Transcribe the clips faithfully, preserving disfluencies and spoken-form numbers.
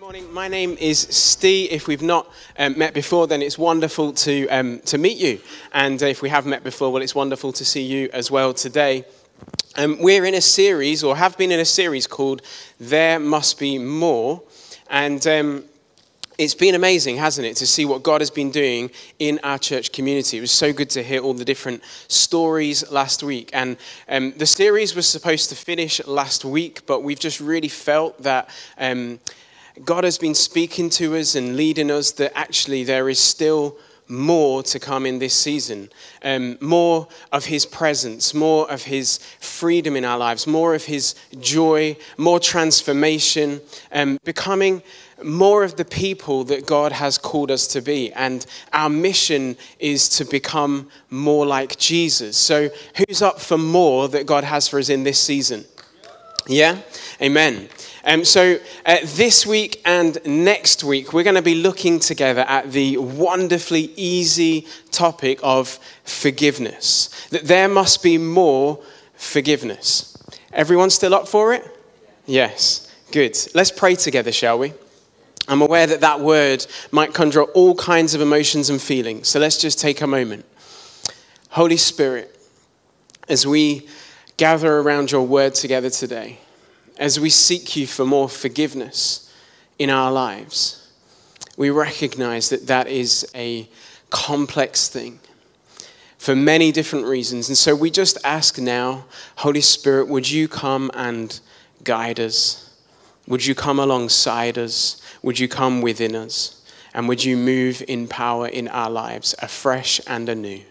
Morning. My name is Steve. If we've not um, met before, then it's wonderful to um, to meet you. And uh, if we have met before, well, it's wonderful to see you as well today. Um, we're in a series, or have been in a series, called There Must Be More. And um, it's been amazing, hasn't it, to see what God has been doing in our church community. It was so good to hear all the different stories last week. And um, the series was supposed to finish last week, but we've just really felt that Um, God has been speaking to us and leading us that actually there is still more to come in this season. Um, more of his presence, more of his freedom in our lives, more of his joy, more transformation, um, becoming more of the people that God has called us to be. And our mission is to become more like Jesus. So who's up for more that God has for us in this season? Yeah? Amen. Um, so uh, this week and next week, we're going to be looking together at the wonderfully easy topic of forgiveness. That there must be more forgiveness. Everyone still up for it? Yes. Good. Let's pray together, shall we? I'm aware that that word might conjure up all kinds of emotions and feelings. So let's just take a moment. Holy Spirit, as we gather around your word together today, as we seek you for more forgiveness in our lives, we recognize that that is a complex thing for many different reasons. And so we just ask now, Holy Spirit, would you come and guide us? Would you come alongside us? Would you come within us? And would you move in power in our lives, afresh and anew?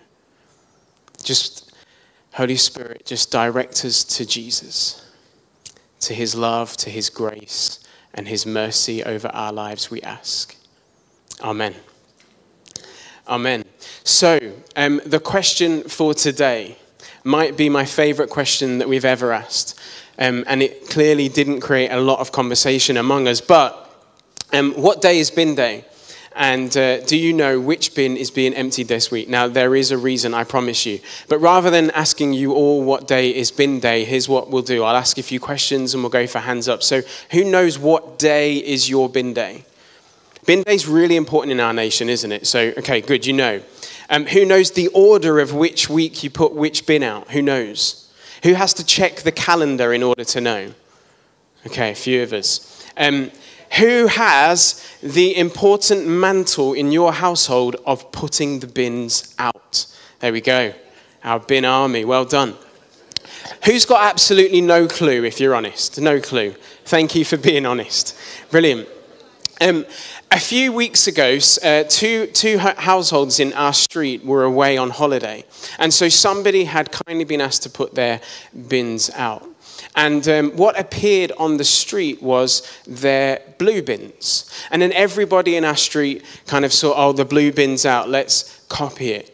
Just, Holy Spirit, just direct us to Jesus, to his love, to his grace, and his mercy over our lives, we ask. Amen. Amen. So, um, the question for today might be my favorite question that we've ever asked. Um, and it clearly didn't create a lot of conversation among us. But um, what day is bin day? And uh, do you know which bin is being emptied this week? Now, there is a reason, I promise you. But rather than asking you all what day is bin day, here's what we'll do. I'll ask a few questions and we'll go for hands up. So who knows what day is your bin day? Bin day is really important in our nation, isn't it? So, okay, good, you know. Um, who knows the order of which week you put which bin out? Who knows? Who has to check the calendar in order to know? Okay, a few of us. Um Who has the important mantle in your household of putting the bins out? There we go. Our bin army. Well done. Who's got absolutely no clue, if you're honest? No clue. Thank you for being honest. Brilliant. Um, a few weeks ago, uh, two, two households in our street were away on holiday. And so somebody had kindly been asked to put their bins out. And um, what appeared on the street was their blue bins. And then everybody in our street kind of saw, oh, the blue bin's out, let's copy it.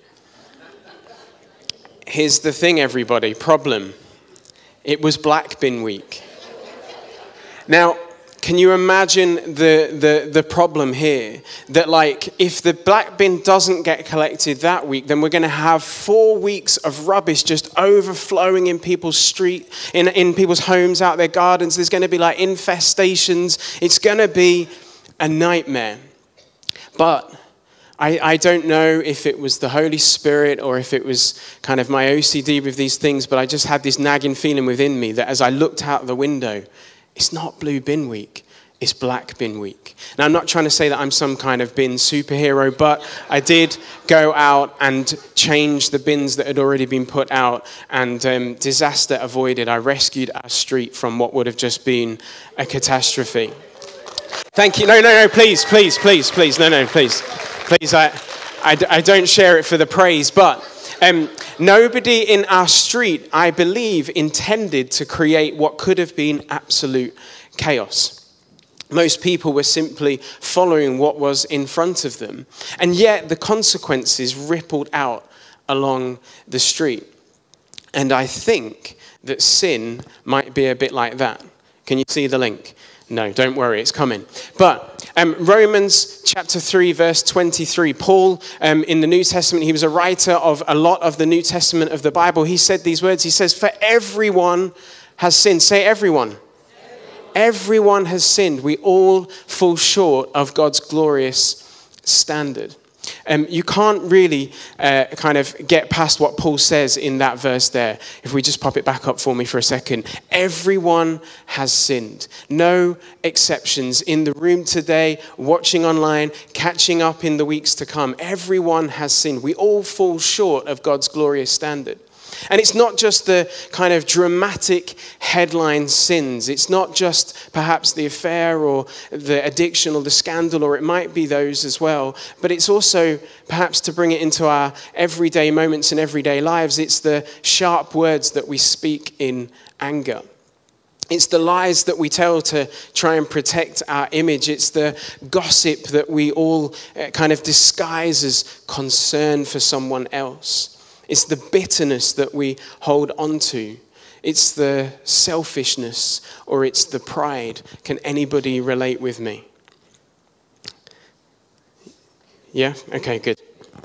Here's the thing, everybody, problem. It was black bin week. Now, can you imagine the, the, the problem here? That like, if the black bin doesn't get collected that week, then we're going to have four weeks of rubbish just overflowing in people's street, in, in people's homes, out their gardens. There's going to be like infestations. It's going to be a nightmare. But I, I don't know if it was the Holy Spirit or if it was kind of my O C D with these things, but I just had this nagging feeling within me that as I looked out the window, it's not blue bin week, it's black bin week. Now, I'm not trying to say that I'm some kind of bin superhero, but I did go out and change the bins that had already been put out, and um, disaster avoided. I rescued our street from what would have just been a catastrophe. Thank you. No, no, no, please, please, please, please. No, no, please. Please, I, I, I don't share it for the praise, but Um, nobody in our street, I believe, intended to create what could have been absolute chaos. Most people were simply following what was in front of them. And yet the consequences rippled out along the street. And I think that sin might be a bit like that. Can you see the link? No, don't worry, it's coming. But um, Romans chapter three, verse twenty-three, Paul, um, in the New Testament, he was a writer of a lot of the New Testament of the Bible. He said these words, he says, for everyone has sinned. Say everyone. Everyone. Everyone has sinned. We all fall short of God's glorious standard. Um, you can't really uh, kind of get past what Paul says in that verse there. If we just pop it back up for me for a second. Everyone has sinned. No exceptions. In the room today, watching online, catching up in the weeks to come. Everyone has sinned. We all fall short of God's glorious standard. And it's not just the kind of dramatic headline sins. It's not just perhaps the affair or the addiction or the scandal, or it might be those as well. But it's also perhaps to bring it into our everyday moments and everyday lives. It's the sharp words that we speak in anger. It's the lies that we tell to try and protect our image. It's the gossip that we all kind of disguise as concern for someone else. It's the bitterness that we hold on to. It's the selfishness, or it's the pride. Can anybody relate with me? Yeah? Okay, good.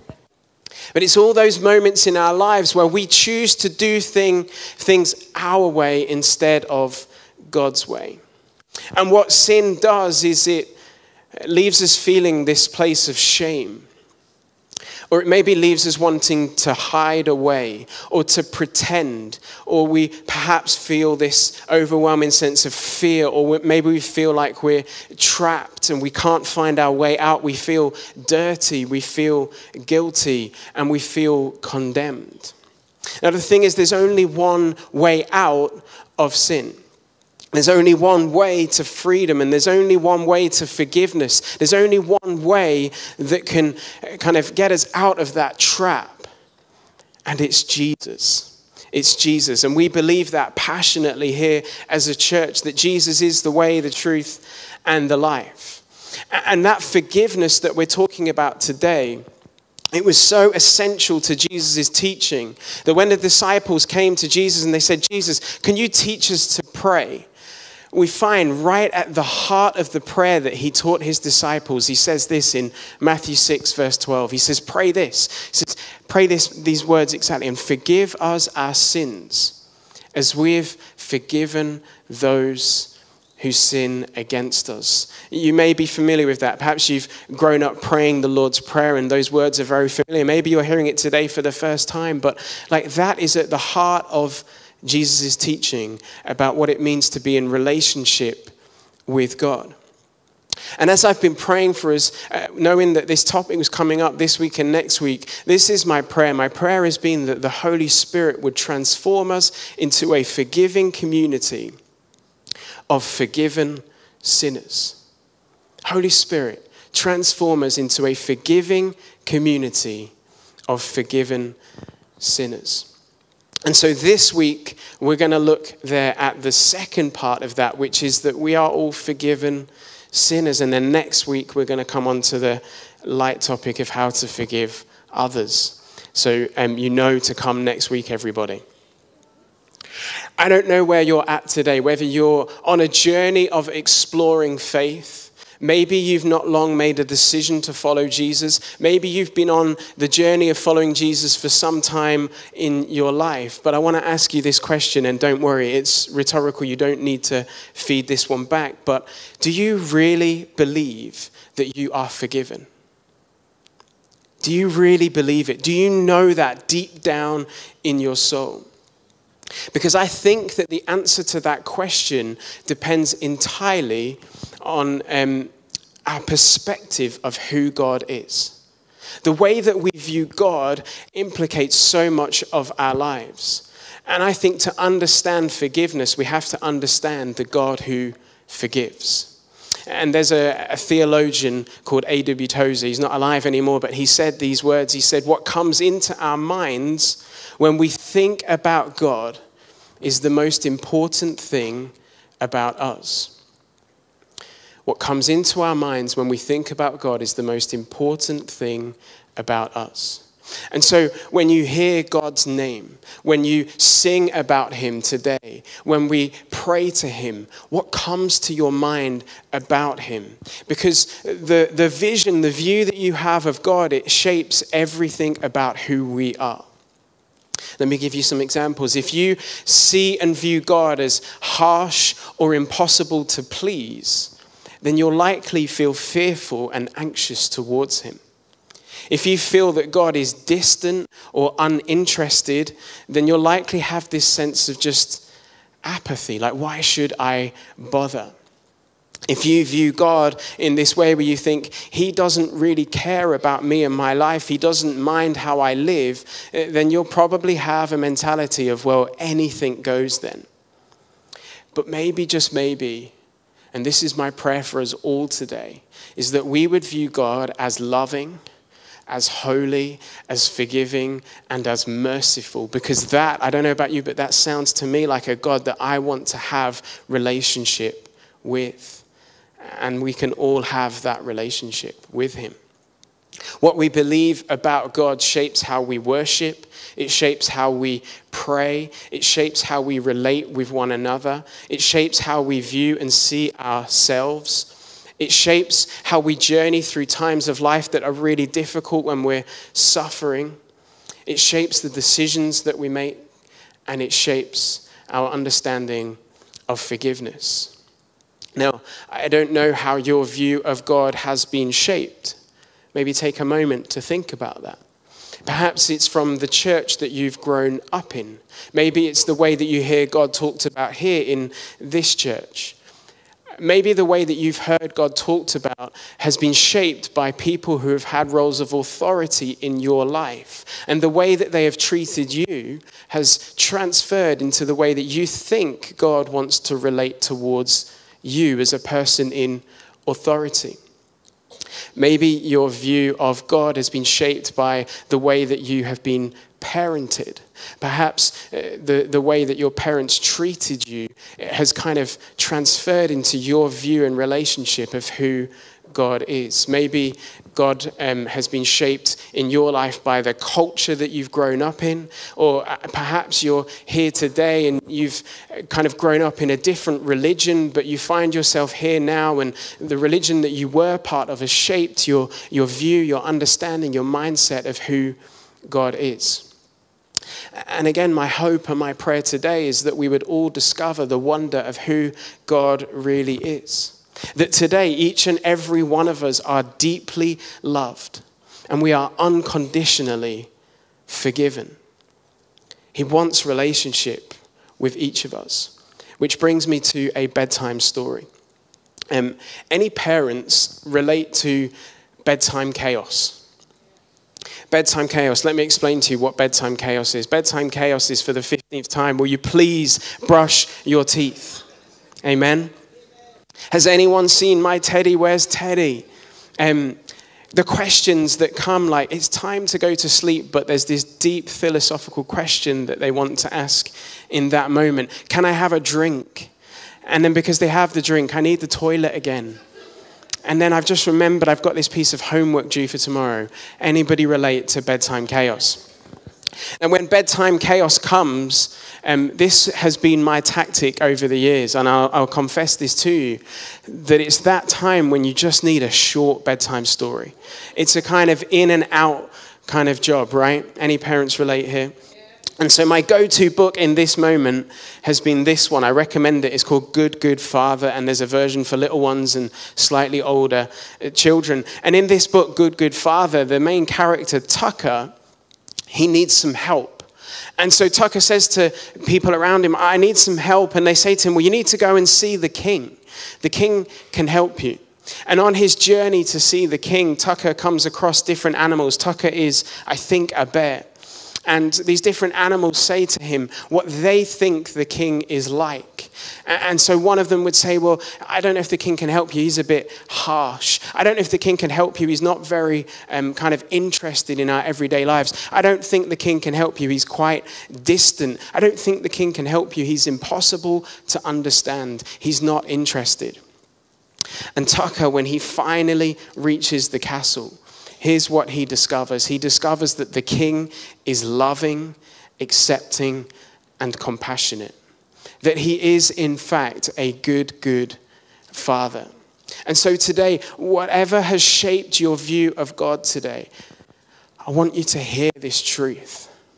But it's all those moments in our lives where we choose to do thing, things our way instead of God's way. And what sin does is it leaves us feeling this place of shame. Or it maybe leaves us wanting to hide away or to pretend. Or we perhaps feel this overwhelming sense of fear. Or maybe we feel like we're trapped and we can't find our way out. We feel dirty, we feel guilty, and we feel condemned. Now the thing is, there's only one way out of sin. There's only one way to freedom, and there's only one way to forgiveness. There's only one way that can kind of get us out of that trap, and it's Jesus. It's Jesus, and we believe that passionately here as a church, that Jesus is the way, the truth, and the life. And that forgiveness that we're talking about today, it was so essential to Jesus' teaching that when the disciples came to Jesus and they said, Jesus, can you teach us to pray? We find right at the heart of the prayer that he taught his disciples, he says this in Matthew six, verse twelve. He says, pray this. He says, pray this, these words exactly, and forgive us our sins as we've forgiven those who sin against us. You may be familiar with that. Perhaps you've grown up praying the Lord's Prayer and those words are very familiar. Maybe you're hearing it today for the first time, but like that is at the heart of Jesus' teaching about what it means to be in relationship with God. And as I've been praying for us, uh, knowing that this topic was coming up this week and next week, this is my prayer. My prayer has been that the Holy Spirit would transform us into a forgiving community of forgiven sinners. Holy Spirit, transform us into a forgiving community of forgiven sinners. And so this week, we're going to look there at the second part of that, which is that we are all forgiven sinners. And then next week, we're going to come on to the light topic of how to forgive others. So um, you know to come next week, everybody. I don't know where you're at today, whether you're on a journey of exploring faith. Maybe you've not long made a decision to follow Jesus. Maybe you've been on the journey of following Jesus for some time in your life. But I want to ask you this question, and don't worry, it's rhetorical. You don't need to feed this one back. But do you really believe that you are forgiven? Do you really believe it? Do you know that deep down in your soul? Because I think that the answer to that question depends entirely on um, our perspective of who God is. The way that we view God implicates so much of our lives. And I think to understand forgiveness, we have to understand the God who forgives. And there's a, a theologian called A W Tozer. He's not alive anymore, but he said these words. He said, what comes into our minds when we think about God is the most important thing about us. What comes into our minds when we think about God is the most important thing about us. And so when you hear God's name, when you sing about him today, when we pray to him, what comes to your mind about him? Because the, the vision, the view that you have of God, it shapes everything about who we are. Let me give you some examples. If you see and view God as harsh or impossible to please, then you'll likely feel fearful and anxious towards him. If you feel that God is distant or uninterested, then you'll likely have this sense of just apathy, like, why should I bother? If you view God in this way where you think he doesn't really care about me and my life, he doesn't mind how I live, then you'll probably have a mentality of, well, anything goes then. But maybe, just maybe, and this is my prayer for us all today, is that we would view God as loving, as holy, as forgiving, and as merciful. Because that, I don't know about you, but that sounds to me like a God that I want to have relationship with. And we can all have that relationship with him. What we believe about God shapes how we worship. It shapes how we pray. It shapes how we relate with one another. It shapes how we view and see ourselves. It shapes how we journey through times of life that are really difficult when we're suffering. It shapes the decisions that we make, and it shapes our understanding of forgiveness. Now, I don't know how your view of God has been shaped. Maybe take a moment to think about that. Perhaps it's from the church that you've grown up in. Maybe it's the way that you hear God talked about here in this church. Maybe the way that you've heard God talked about has been shaped by people who have had roles of authority in your life. And the way that they have treated you has transferred into the way that you think God wants to relate towards you as a person in authority. Maybe your view of God has been shaped by the way that you have been parented. Perhaps uh, the, the way that your parents treated you has kind of transferred into your view and relationship of who God is. Maybe God um, has been shaped in your life by the culture that you've grown up in, or perhaps you're here today and you've kind of grown up in a different religion, but you find yourself here now, and the religion that you were part of has shaped your, your view, your understanding, your mindset of who God is. And again, my hope and my prayer today is that we would all discover the wonder of who God really is. That today, each and every one of us are deeply loved, and we are unconditionally forgiven. He wants relationship with each of us, which brings me to a bedtime story. Um, any parents relate to bedtime chaos? Bedtime chaos. Let me explain to you what bedtime chaos is. Bedtime chaos is, for the fifteenth time, will you please brush your teeth? Amen. Has anyone seen My Teddy? Where's Teddy? Um, the questions that come, like, it's time to go to sleep, but there's this deep philosophical question that they want to ask in that moment. Can I have a drink? And then because they have the drink, I need the toilet again. And then I've just remembered I've got this piece of homework due for tomorrow. Anybody relate to bedtime chaos? And when bedtime chaos comes, um, this has been my tactic over the years, and I'll, I'll confess this to you, that it's that time when you just need a short bedtime story. It's a kind of in and out kind of job, right? Any parents relate here? And so my go-to book in this moment has been this one. I recommend it. It's called Good, Good Father, and there's a version for little ones and slightly older children. And in this book, Good, Good Father, the main character, Tucker, he needs some help. And so Tucker says to people around him, I need some help. And they say to him, well, you need to go and see the king. The king can help you. And on his journey to see the king, Tucker comes across different animals. Tucker is, I think, a bear. And these different animals say to him what they think the king is like. And so one of them would say, well, I don't know if the king can help you. He's a bit harsh. I don't know if the king can help you. He's not very um, kind of interested in our everyday lives. I don't think the king can help you. He's quite distant. I don't think the king can help you. He's impossible to understand. He's not interested. And Tucker, when he finally reaches the castle, here's what he discovers. He discovers that the king is loving, accepting, and compassionate. That he is, in fact, a good, good father. And so today, whatever has shaped your view of God today, I want you to hear this truth.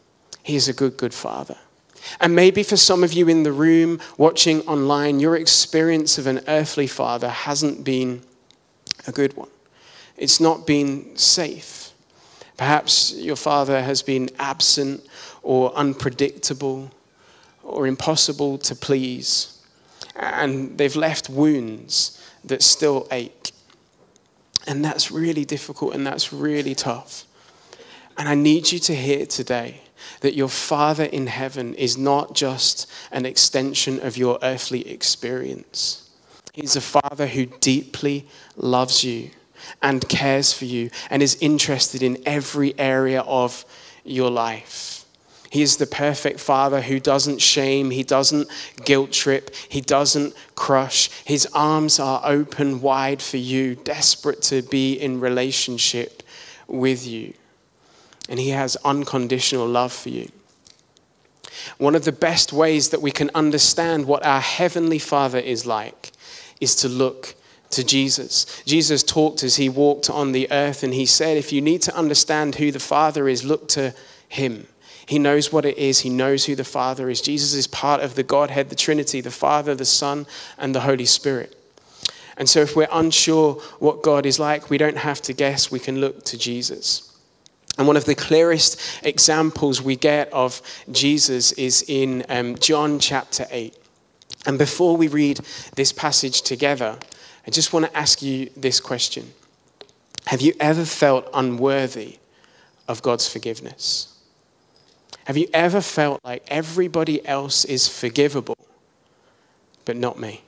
He is a good, good Father. And maybe for some of you in the room, watching online, your experience of an earthly father hasn't been a good one. It's not been safe. Perhaps your father has been absent or unpredictable or impossible to please. And they've left wounds that still ache. And that's really difficult and that's really tough. And I need you to hear today that your Father in heaven is not just an extension of your earthly experience. He's a Father who deeply loves you and cares for you and is interested in every area of your life. He is the perfect Father who doesn't shame, he doesn't guilt trip, he doesn't crush. His arms are open wide for you, desperate to be in relationship with you. And he has unconditional love for you. One of the best ways that we can understand what our heavenly Father is like is to look to Jesus. Jesus talked as he walked on the earth, and he said, if you need to understand who the Father is, look to him. He knows what it is. He knows who the Father is. Jesus is part of the Godhead, the Trinity, the Father, the Son, and the Holy Spirit. And so if we're unsure what God is like, we don't have to guess. We can look to Jesus. And one of the clearest examples we get of Jesus is in um, John chapter eight. And before we read this passage together, I just want to ask you this question. Have you ever felt unworthy of God's forgiveness? Have you ever felt like everybody else is forgivable, but not me?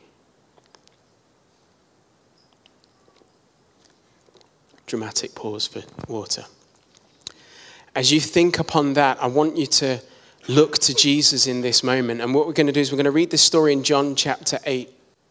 Dramatic pause for water. As you think upon that, I want you to look to Jesus in this moment. And what we're going to do is we're going to read this story in John chapter eight.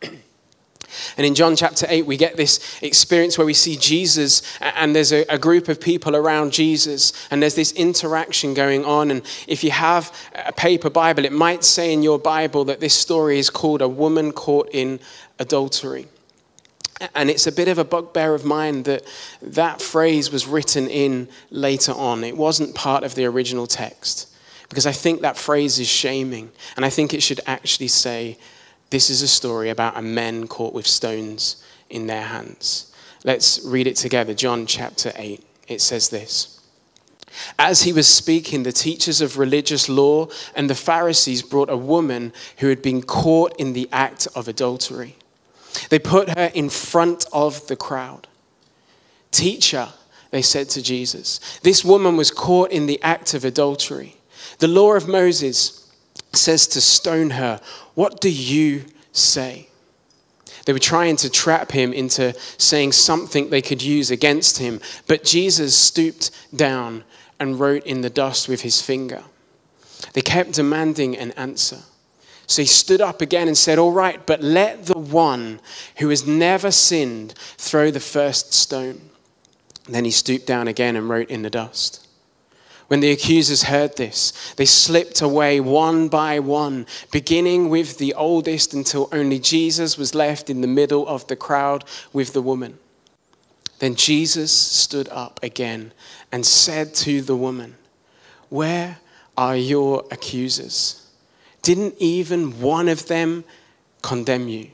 And in John chapter eight, we get this experience where we see Jesus and there's a, a group of people around Jesus and there's this interaction going on. And if you have a paper Bible, it might say in your Bible that this story is called A Woman Caught in Adultery. And it's a bit of a bugbear of mine that that phrase was written in later on. It wasn't part of the original text because I think that phrase is shaming. And I think it should actually say, this is a story about a men caught with stones in their hands. Let's read it together. John chapter eight. It says this. As he was speaking, the teachers of religious law and the Pharisees brought a woman who had been caught in the act of adultery. They put her in front of the crowd. Teacher, they said to Jesus, this woman was caught in the act of adultery. The law of Moses says to stone her. What do you say? They were trying to trap him into saying something they could use against him. But Jesus stooped down and wrote in the dust with his finger. They kept demanding an answer. So he stood up again and said, all right, but let the one who has never sinned throw the first stone. Then he stooped down again and wrote in the dust. When the accusers heard this, they slipped away one by one, beginning with the oldest until only Jesus was left in the middle of the crowd with the woman. Then Jesus stood up again and said to the woman, where are your accusers? Didn't even one of them condemn you?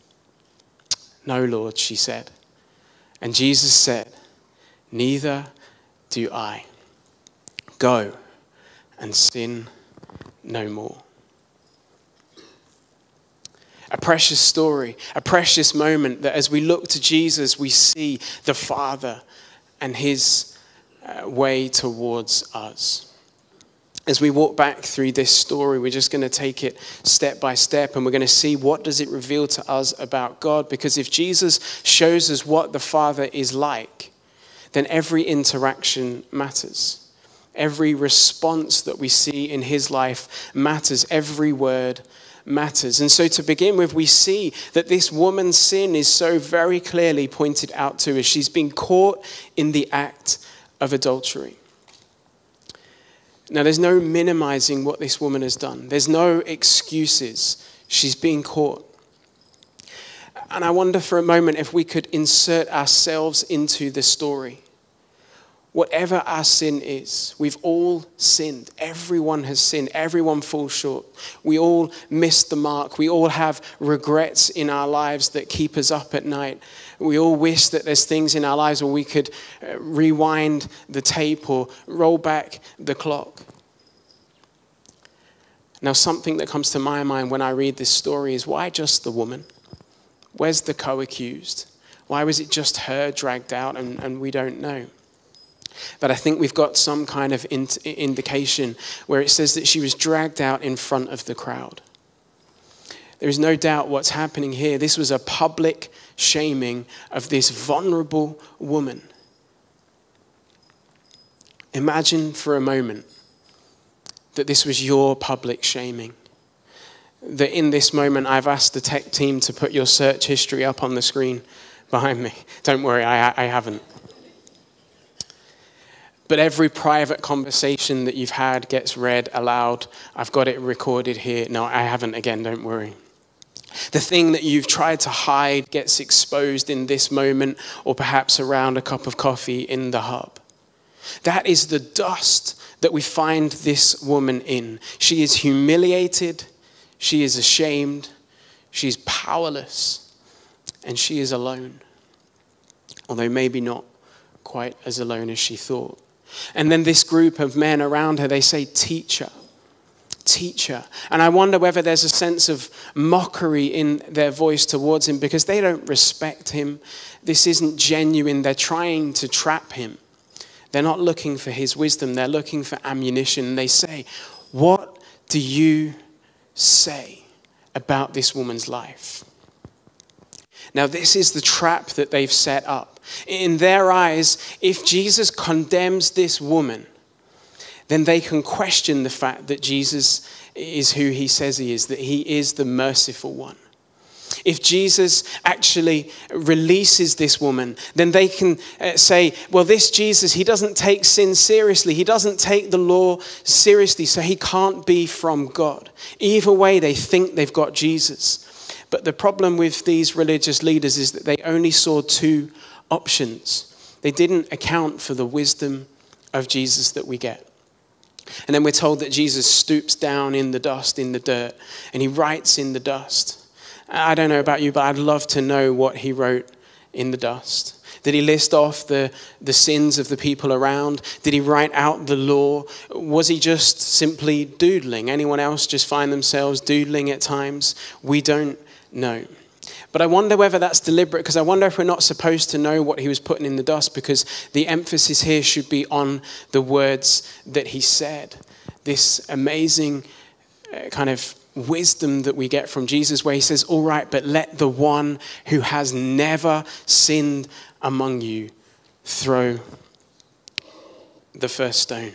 No, Lord, she said. And Jesus said, neither do I. Go and sin no more. A precious story, a precious moment that as we look to Jesus, we see the Father and his uh, way towards us. As we walk back through this story, we're just going to take it step by step and we're going to see what does it reveal to us about God. Because if Jesus shows us what the Father is like, then every interaction matters. Every response that we see in his life matters. Every word matters. And so to begin with, we see that this woman's sin is so very clearly pointed out to us. She's been caught in the act of adultery. Now, there's no minimizing what this woman has done. There's no excuses. She's been caught. And I wonder for a moment if we could insert ourselves into the story. whatever our sin is, we've all sinned. Everyone has sinned. Everyone falls short. We all miss the mark. We all have regrets in our lives that keep us up at night. We all wish that there's things in our lives where we could uh, rewind the tape or roll back the clock. Now, something that comes to my mind when I read this story is, why just the woman? Where's the co-accused? Why was it just her dragged out and, and we don't know? But I think we've got some kind of in- indication where it says that she was dragged out in front of the crowd. There is no doubt what's happening here. This was a public shaming of this vulnerable woman. Imagine for a moment that this was your public shaming. That in this moment, I've asked the tech team to put your search history up on the screen behind me. Don't worry, I, I haven't. But every private conversation that you've had gets read aloud. I've got it recorded here. No, I haven't again, don't worry. The thing that you've tried to hide gets exposed in this moment, or perhaps around a cup of coffee in the hub. That is the dust that we find this woman in. She is humiliated, she is ashamed, she is powerless, and she is alone. Although maybe not quite as alone as she thought. And then this group of men around her, they say, teacher, teacher. And I wonder whether there's a sense of mockery in their voice towards him because they don't respect him. This isn't genuine. They're trying to trap him. They're not looking for his wisdom. They're looking for ammunition. And they say, what do you say about this woman's life? Now, this is the trap that they've set up. In their eyes, if Jesus condemns this woman, then they can question the fact that Jesus is who he says he is, that he is the merciful one. If Jesus actually releases this woman, then they can uh, say, well, this Jesus, he doesn't take sin seriously. He doesn't take the law seriously, so he can't be from God. Either way, they think they've got Jesus. But the problem with these religious leaders is that they only saw two options. They didn't account for the wisdom of Jesus that we get. And then we're told that Jesus stoops down in the dust, in the dirt, and he writes in the dust. I don't know about you, but I'd love to know what he wrote in the dust. Did he list off the, the sins of the people around? Did he write out the law? Was he just simply doodling? Anyone else just find themselves doodling at times? We don't know. But I wonder whether that's deliberate, because I wonder if we're not supposed to know what he was putting in the dust, because the emphasis here should be on the words that he said. This amazing uh, kind of wisdom that we get from Jesus, where he says, all right, but let the one who has never sinned among you throw the first stone.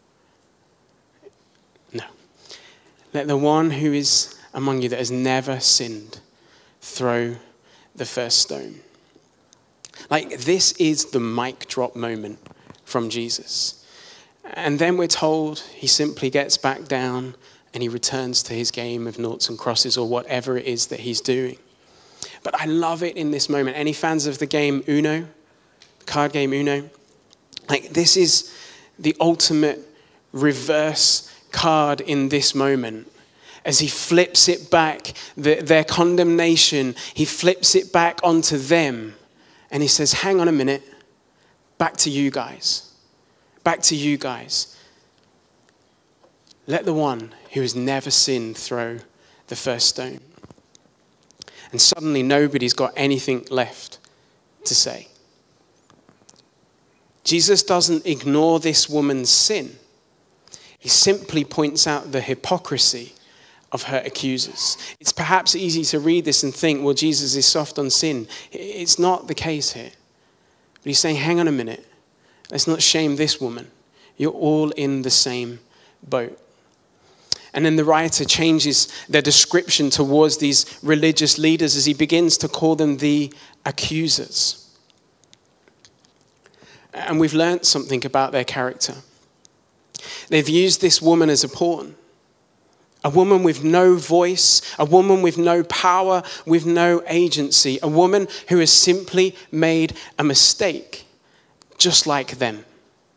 No. Let the one who is among you that has never sinned throw the first stone. Like, this is the mic drop moment from Jesus. And then we're told he simply gets back down and he returns to his game of noughts and crosses, or whatever it is that he's doing. But I love it in this moment. Any fans of the game Uno? The card game Uno? Like, this is the ultimate reverse card in this moment. As he flips it back, the, their condemnation, he flips it back onto them. And he says, hang on a minute, back to you guys. Back to you guys. Let the one who has never sinned throw the first stone. And suddenly nobody's got anything left to say. Jesus doesn't ignore this woman's sin. He simply points out the hypocrisy of her accusers. It's perhaps easy to read this and think, well, Jesus is soft on sin. It's not the case here. But he's saying, hang on a minute. Let's not shame this woman. You're all in the same boat. And then the writer changes their description towards these religious leaders as he begins to call them the accusers. And we've learned something about their character. They've used this woman as a pawn. A woman with no voice, a woman with no power, with no agency, a woman who has simply made a mistake, just like them.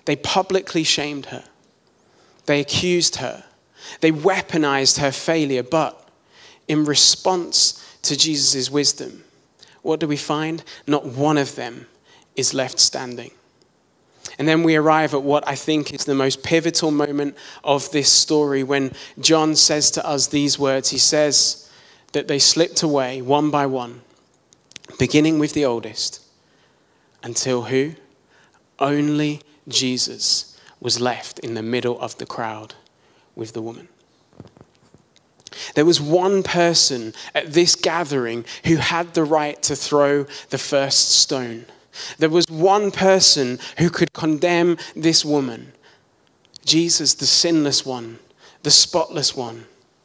They publicly shamed her. They accused her. They weaponized her failure. But in response to Jesus' wisdom, what do we find? Not one of them is left standing. And then we arrive at what I think is the most pivotal moment of this story when John says to us these words. He says that they slipped away one by one, beginning with the oldest, until who? Only Jesus was left in the middle of the crowd with the woman. There was one person at this gathering who had the right to throw the first stone. There was one person who could condemn this woman. Jesus, the sinless one, the spotless one.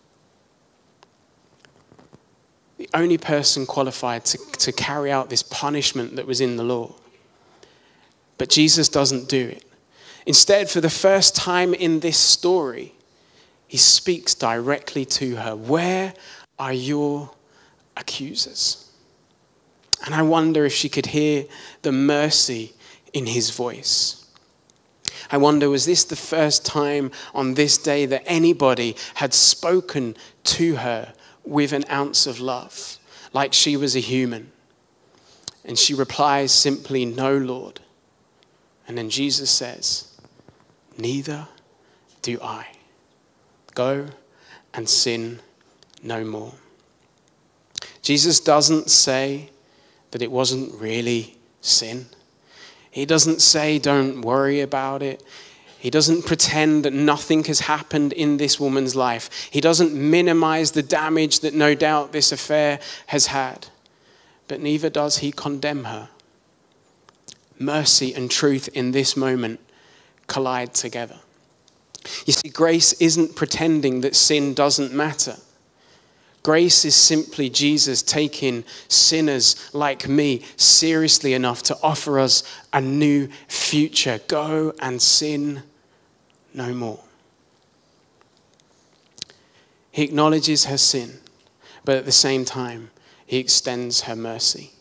The only person qualified to, to carry out this punishment that was in the law. But Jesus doesn't do it. Instead, for the first time in this story, he speaks directly to her. Where are your accusers? And I wonder if she could hear the mercy in his voice. I wonder, was this the first time on this day that anybody had spoken to her with an ounce of love, like she was a human? And she replies simply, "No, Lord." And then Jesus says, "Neither do I. Go and sin no more." Jesus doesn't say that it wasn't really sin. He doesn't say, "Don't worry about it." He doesn't pretend that nothing has happened in this woman's life. He doesn't minimize the damage that no doubt this affair has had. But neither does he condemn her. Mercy and truth in this moment collide together. You see, grace isn't pretending that sin doesn't matter. Grace is simply Jesus taking sinners like me seriously enough to offer us a new future. Go and sin no more. He acknowledges her sin, but at the same time, he extends her mercy.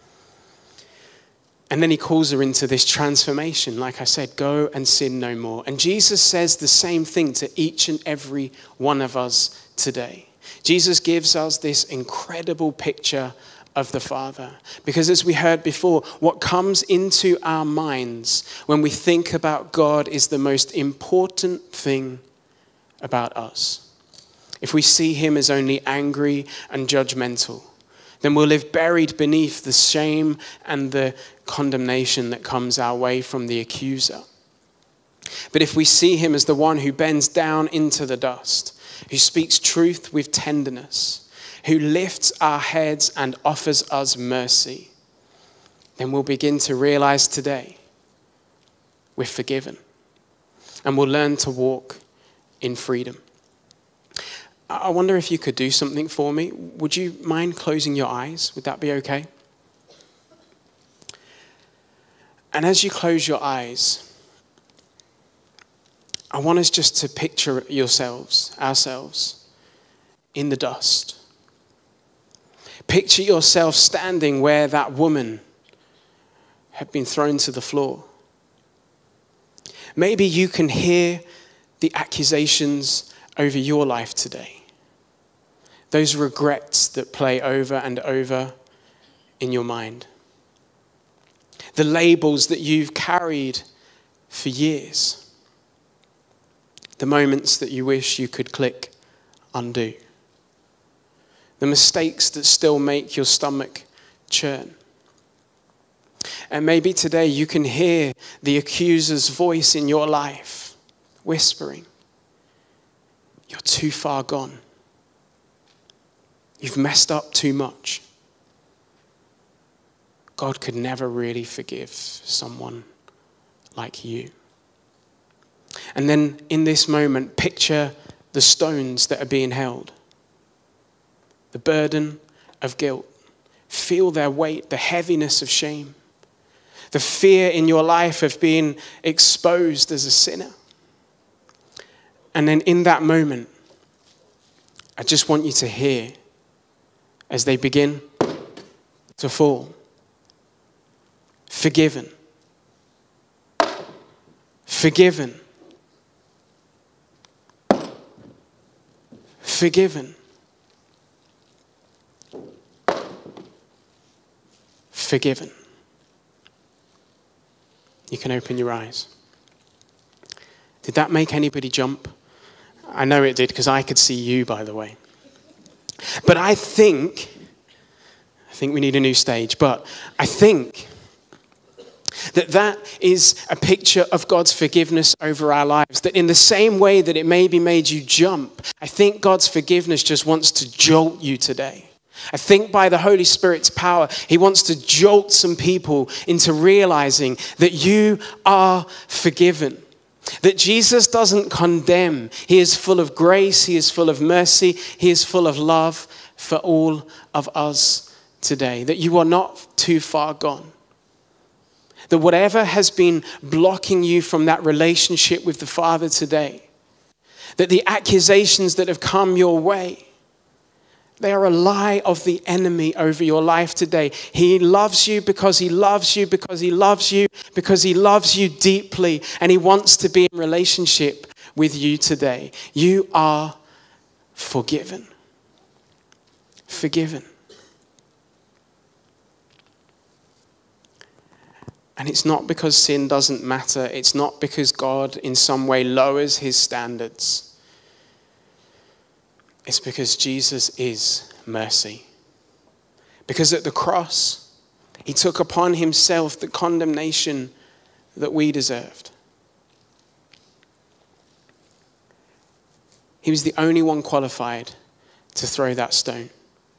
And then he calls her into this transformation. Like I said, go and sin no more. And Jesus says the same thing to each and every one of us today. Jesus gives us this incredible picture of the Father. Because as we heard before, what comes into our minds when we think about God is the most important thing about us. If we see him as only angry and judgmental, then we'll live buried beneath the shame and the condemnation that comes our way from the accuser. But if we see him as the one who bends down into the dust, who speaks truth with tenderness, who lifts our heads and offers us mercy, then we'll begin to realize today we're forgiven and we'll learn to walk in freedom. I wonder if you could do something for me. Would you mind closing your eyes? Would that be okay? And as you close your eyes, I want us just to picture yourselves, ourselves, in the dust. Picture yourself standing where that woman had been thrown to the floor. Maybe you can hear the accusations over your life today. Those regrets that play over and over in your mind. The labels that you've carried for years. The moments that you wish you could click undo. The mistakes that still make your stomach churn. And maybe today you can hear the accuser's voice in your life whispering, "You're too far gone. You've messed up too much. God could never really forgive someone like you." And then in this moment, picture the stones that are being held. The burden of guilt. Feel their weight, the heaviness of shame. The fear in your life of being exposed as a sinner. And then in that moment, I just want you to hear as they begin to fall. Forgiven. Forgiven. Forgiven. Forgiven. You can open your eyes. Did that make anybody jump? I know it did because I could see you, by the way. But I think, I think we need a new stage, but I think that that is a picture of God's forgiveness over our lives. That in the same way that it maybe made you jump, I think God's forgiveness just wants to jolt you today. I think by the Holy Spirit's power, he wants to jolt some people into realizing that you are forgiven. That Jesus doesn't condemn. He is full of grace. He is full of mercy. He is full of love for all of us today. That you are not too far gone. That whatever has been blocking you from that relationship with the Father today, that the accusations that have come your way, they are a lie of the enemy over your life today. He loves you because he loves you, because he loves you, because he loves you deeply, and he wants to be in relationship with you today. You are forgiven. Forgiven. And it's not because sin doesn't matter. It's not because God in some way lowers his standards. It's because Jesus is mercy. Because at the cross, he took upon himself the condemnation that we deserved. He was the only one qualified to throw that stone.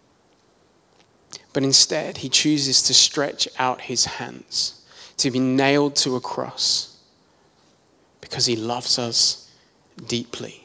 But instead, he chooses to stretch out his hands to be nailed to a cross because he loves us deeply.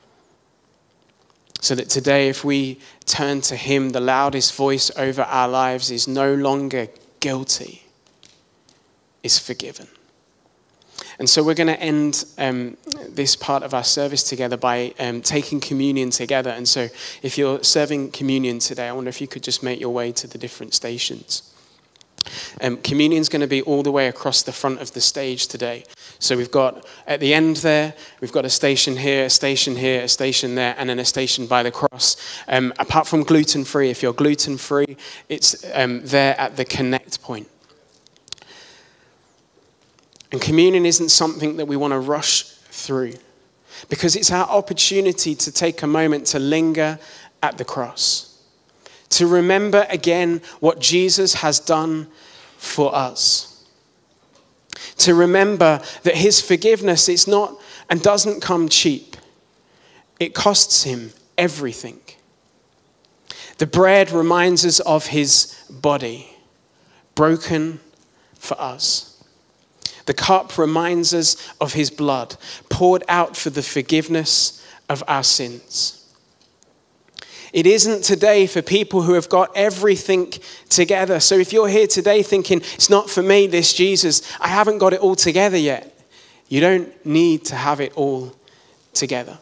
So that today, if we turn to him, the loudest voice over our lives is no longer guilty, is forgiven. And so we're going to end um, this part of our service together by um, taking communion together. And so if you're serving communion today, I wonder if you could just make your way to the different stations. Um, communion's going to be all the way across the front of the stage today. So we've got, at the end there, we've got a station here, a station here, a station there, and then a station by the cross. Um, apart from gluten-free, if you're gluten-free, it's um, there at the connect point. And communion isn't something that we want to rush through, because it's our opportunity to take a moment to linger at the cross. To remember again what Jesus has done for us. To remember that his forgiveness is not and doesn't come cheap. It costs him everything. The bread reminds us of his body, broken for us. The cup reminds us of his blood, poured out for the forgiveness of our sins. It isn't today for people who have got everything together. So if you're here today thinking, it's not for me, this Jesus, I haven't got it all together yet. You don't need to have it all together.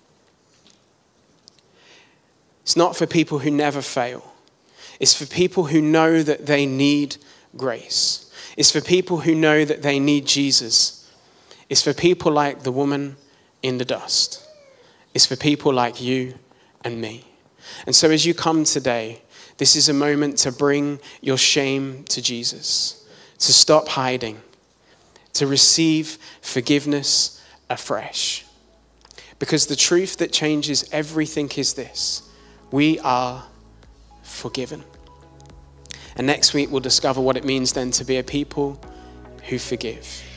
It's not for people who never fail. It's for people who know that they need grace. It's for people who know that they need Jesus. It's for people like the woman in the dust. It's for people like you and me. And so as you come today, this is a moment to bring your shame to Jesus, to stop hiding, to receive forgiveness afresh. Because the truth that changes everything is this: we are forgiven. And next week we'll discover what it means then to be a people who forgive.